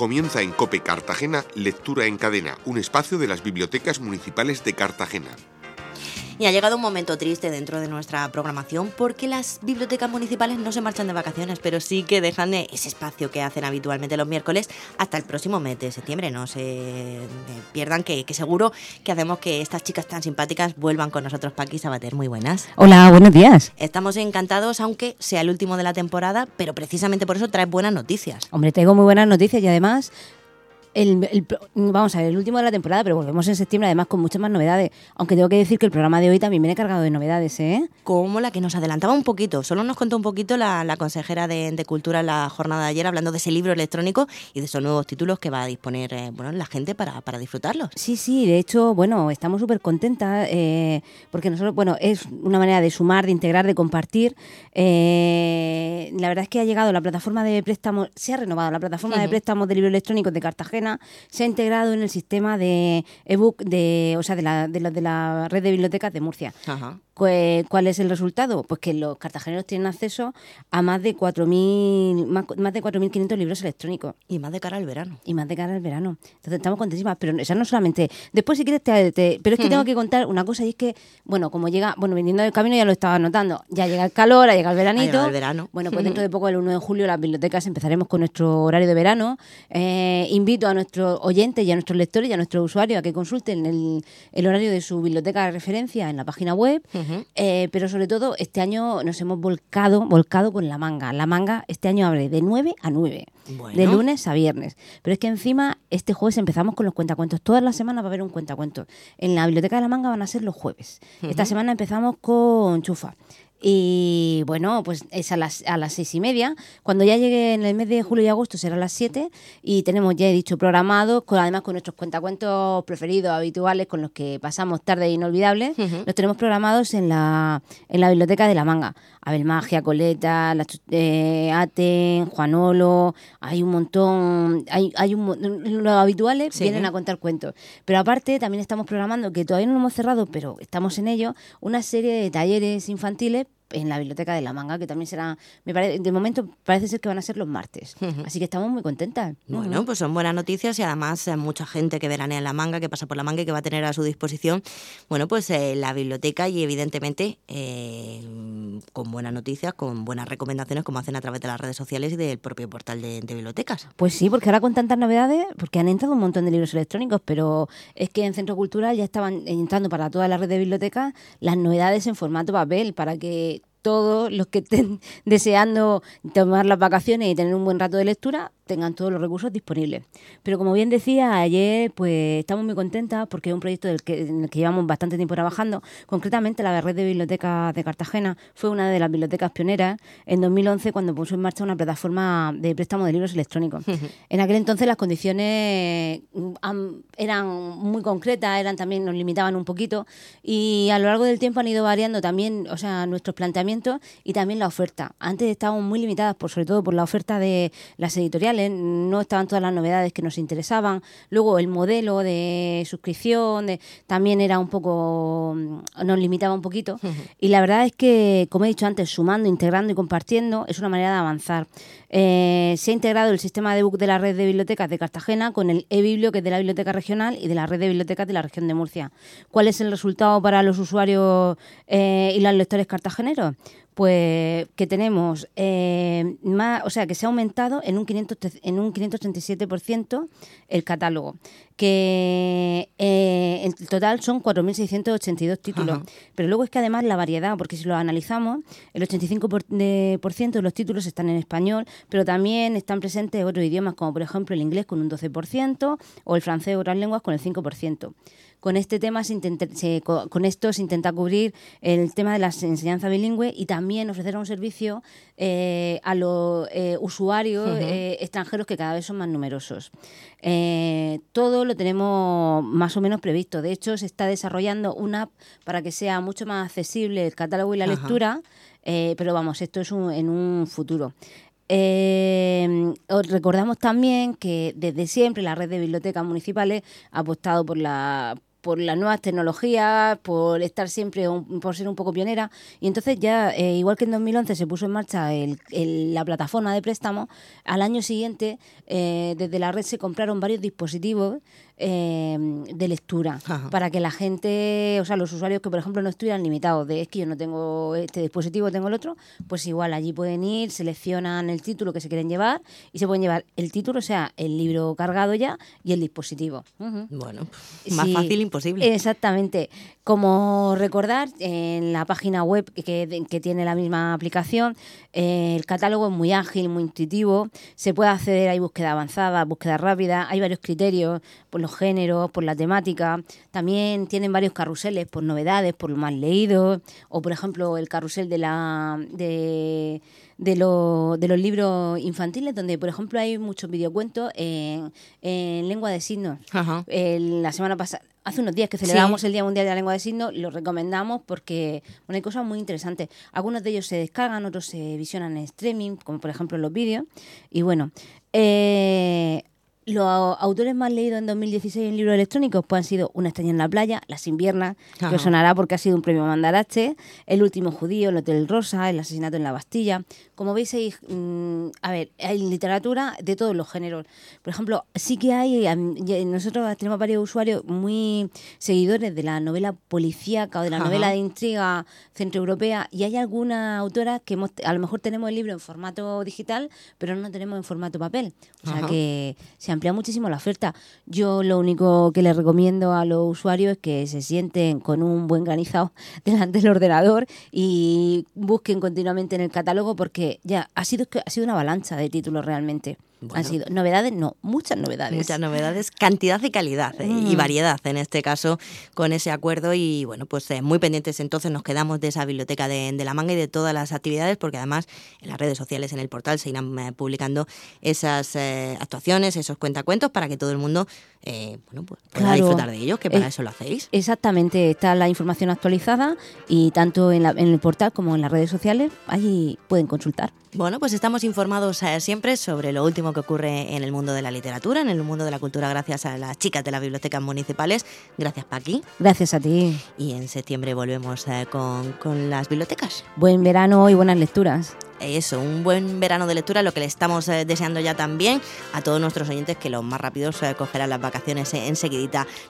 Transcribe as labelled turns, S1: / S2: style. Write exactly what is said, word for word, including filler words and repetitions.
S1: Comienza en COPE Cartagena Lectura en Cadena, un espacio de las bibliotecas municipales de Cartagena.
S2: Y ha llegado un momento triste dentro de nuestra programación porque las bibliotecas municipales no se marchan de vacaciones, pero sí que dejan ese espacio que hacen habitualmente los miércoles hasta el próximo mes de septiembre. No se pierdan que, que seguro que hacemos que estas chicas tan simpáticas vuelvan con nosotros. Paqui Sabater, muy buenas.
S3: Hola, buenos días.
S2: Estamos encantados, aunque sea el último de la temporada, pero precisamente por eso traes buenas noticias.
S3: Hombre, traigo muy buenas noticias y además... El, el, vamos a ver, el último de la temporada, pero volvemos en septiembre además con muchas más novedades, aunque tengo que decir que el programa de hoy también viene cargado de novedades, ¿eh?
S2: Como la que nos adelantaba un poquito, solo nos contó un poquito la, la consejera de, de Cultura en la jornada de ayer, hablando de ese libro electrónico y de esos nuevos títulos que va a disponer eh, bueno, la gente para, para disfrutarlos.
S3: Sí, sí, de hecho, bueno, estamos súper contentas eh, porque nosotros, bueno, es una manera de sumar, de integrar, de compartir. Eh, la verdad es que ha llegado la plataforma de préstamos, se ha renovado la plataforma uh-huh. de préstamos de libros electrónicos de Cartagena, se ha integrado en el sistema de ebook de, o sea, de la, de la, de la red de bibliotecas de Murcia.
S2: Ajá.
S3: ¿Cuál es el resultado? Pues que los cartageneros tienen acceso a más de cuatro mil, más, más de cuatro mil quinientos libros electrónicos.
S2: Y más de cara al verano.
S3: Y más de cara al verano. Entonces estamos contentísimas, pero esa no solamente... Después si quieres te... te pero es que uh-huh. tengo que contar una cosa y es que, bueno, como llega... Bueno, viniendo del camino ya lo estaba notando. Ya llega el calor, ha llegado el veranito. Ha
S2: llegado el verano.
S3: Bueno, pues uh-huh. dentro de poco, el uno de julio, las bibliotecas empezaremos con nuestro horario de verano. Eh, invito a nuestros oyentes y a nuestros lectores y a nuestros usuarios a que consulten el, el horario de su biblioteca de referencia en la página web. Uh-huh. Eh, pero sobre todo este año nos hemos volcado volcado con la manga. La manga este año abre de nueve a nueve, bueno. de lunes a viernes. Pero es que encima este jueves empezamos con los cuentacuentos. Todas las semanas va a haber un cuentacuentos. En la biblioteca de la manga van a ser los jueves. Uh-huh. Esta semana empezamos con Chufa. Y bueno, pues es a las, a las seis y media. Cuando ya llegue en el mes de julio y agosto será a las siete. Y tenemos, ya he dicho, programados, con, además con nuestros cuentacuentos preferidos, habituales, con los que pasamos tardes inolvidables. Uh-huh. Los tenemos programados en la, en la biblioteca de la manga. Abel Magia, Coleta, la, eh, Aten, Juanolo, hay un montón, hay, hay un, los habituales sí. vienen a contar cuentos. Pero aparte también estamos programando, que todavía no lo hemos cerrado, pero estamos en ello, una serie de talleres infantiles en la biblioteca de la manga, que también será, me parece, de momento parece ser que van a ser los martes. Uh-huh. Así que estamos muy contentas.
S2: Bueno,
S3: uh-huh.
S2: pues son buenas noticias y además hay mucha gente que veranea en la manga, que pasa por la manga y que va a tener a su disposición, bueno, pues eh, la biblioteca y evidentemente eh, con buenas noticias, con buenas recomendaciones, como hacen a través de las redes sociales y del propio portal de, de bibliotecas.
S3: Pues sí, porque ahora con tantas novedades, porque han entrado un montón de libros electrónicos, pero es que en Centro Cultural ya estaban entrando para toda la red de bibliotecas las novedades en formato papel, para que todos los que estén deseando tomar las vacaciones y tener un buen rato de lectura tengan todos los recursos disponibles. Pero como bien decía, ayer pues estamos muy contentas porque es un proyecto del que, en el que llevamos bastante tiempo trabajando. Concretamente la red de bibliotecas de Cartagena fue una de las bibliotecas pioneras en dos mil once cuando puso en marcha una plataforma de préstamo de libros electrónicos. Uh-huh. En aquel entonces las condiciones um, eran muy concretas, eran también nos limitaban un poquito y a lo largo del tiempo han ido variando también, o sea, nuestros planteamientos y también la oferta. Antes estábamos muy limitadas, por sobre todo por la oferta de las editoriales, no estaban todas las novedades que nos interesaban. Luego el modelo de suscripción de, también era un poco, nos limitaba un poquito. Uh-huh. Y la verdad es que, como he dicho antes, sumando, integrando y compartiendo es una manera de avanzar. Eh, se ha integrado el sistema de ebook de la red de bibliotecas de Cartagena con el eBiblio, que es de la biblioteca regional, y de la red de bibliotecas de la región de Murcia. ¿Cuál es el resultado para los usuarios eh, y los lectores cartageneros? Pues que tenemos eh, más, o sea, que se ha aumentado en un quinientos, en un quinientos treinta y siete por ciento el catálogo, que eh, en total son cuatro mil seiscientos ochenta y dos títulos. Ajá. Pero luego es que además la variedad, porque si lo analizamos, el ochenta y cinco por ciento de, por ciento de los títulos están en español, pero también están presentes otros idiomas, como por ejemplo el inglés con un doce por ciento o el francés o otras lenguas con el cinco por ciento. Con este tema se intenta, se, con esto se intenta cubrir el tema de la enseñanza bilingüe y también ofrecer un servicio eh, a los eh, usuarios uh-huh. eh, extranjeros, que cada vez son más numerosos. Eh, todo lo tenemos más o menos previsto. De hecho, se está desarrollando una app para que sea mucho más accesible el catálogo y la uh-huh. lectura, eh, pero vamos, esto es un, en un futuro. Eh, os recordamos también que desde siempre la red de bibliotecas municipales ha apostado por la por las nuevas tecnologías, por estar siempre, un, por ser un poco pionera. Y entonces ya, eh, igual que en dos mil once se puso en marcha el, el, la plataforma de préstamo, al año siguiente eh, desde la red se compraron varios dispositivos eh, de lectura. Ajá. Para que la gente, o sea, los usuarios que por ejemplo no estuvieran limitados de es que yo no tengo este dispositivo, tengo el otro, pues igual allí pueden ir, seleccionan el título que se quieren llevar y se pueden llevar el título, o sea, el libro cargado ya y el dispositivo. Uh-huh.
S2: Bueno, más sí, fácil imposible.
S3: Exactamente. Como recordar, en la página web que, que tiene la misma aplicación, eh, el catálogo es muy ágil, muy intuitivo, se puede acceder, hay búsqueda avanzada, búsqueda rápida, hay varios criterios por los géneros, por la temática, también tienen varios carruseles por novedades, por lo más leído, o por ejemplo el carrusel de la de, de, lo, de los libros infantiles, donde por ejemplo hay muchos videocuentos en, en lengua de signos. Ajá. El, la semana pasada, hace unos días que celebramos sí. el Día Mundial de la Lengua de Signos, lo recomendamos porque bueno, hay cosas muy interesantes. Algunos de ellos se descargan, otros se visionan en streaming, como por ejemplo los vídeos. Y bueno, eh, los autores más leídos en dos mil dieciséis en libros electrónicos pues han sido Una extraña en la playa, Las inviernas, Ajá. que os sonará porque ha sido un premio Mandarache, El último judío, El hotel rosa, El asesinato en la Bastilla. Como veis, hay, mmm, a ver, hay literatura de todos los géneros. Por ejemplo, sí que hay, nosotros tenemos varios usuarios muy seguidores de la novela policíaca o de la Ajá. novela de intriga centroeuropea, y hay algunas autoras que hemos, a lo mejor tenemos el libro en formato digital, pero no tenemos en formato papel. O sea Ajá. que se amplía muchísimo la oferta. Yo lo único que les recomiendo a los usuarios es que se sienten con un buen granizado delante del ordenador y busquen continuamente en el catálogo, porque ya ha sido, ha sido una avalancha de títulos realmente. Bueno. Han sido novedades, no, muchas novedades.
S2: Muchas novedades, cantidad y calidad eh, mm. y variedad en este caso con ese acuerdo. Y bueno, pues eh, muy pendientes entonces nos quedamos de esa biblioteca de, de La Manga y de todas las actividades, porque además en las redes sociales, en el portal, se irán eh, publicando esas eh, actuaciones, esos cuentacuentos para que todo el mundo eh, bueno, pues, pueda claro. disfrutar de ellos, que para eh, eso lo hacéis.
S3: Exactamente, está la información actualizada y tanto en, la, en el portal como en las redes sociales, allí pueden consultar.
S2: Bueno, pues estamos informados eh, siempre sobre lo último que ocurre en el mundo de la literatura, en el mundo de la cultura, gracias a las chicas de las bibliotecas municipales. Gracias, Paqui.
S3: Gracias a ti.
S2: Y en septiembre volvemos eh, con, con las bibliotecas.
S3: Buen verano y buenas lecturas.
S2: Eso, un buen verano de lectura, lo que le estamos eh, deseando ya también a todos nuestros oyentes, que los más rápidos eh, cogerán las vacaciones eh, enseguidita.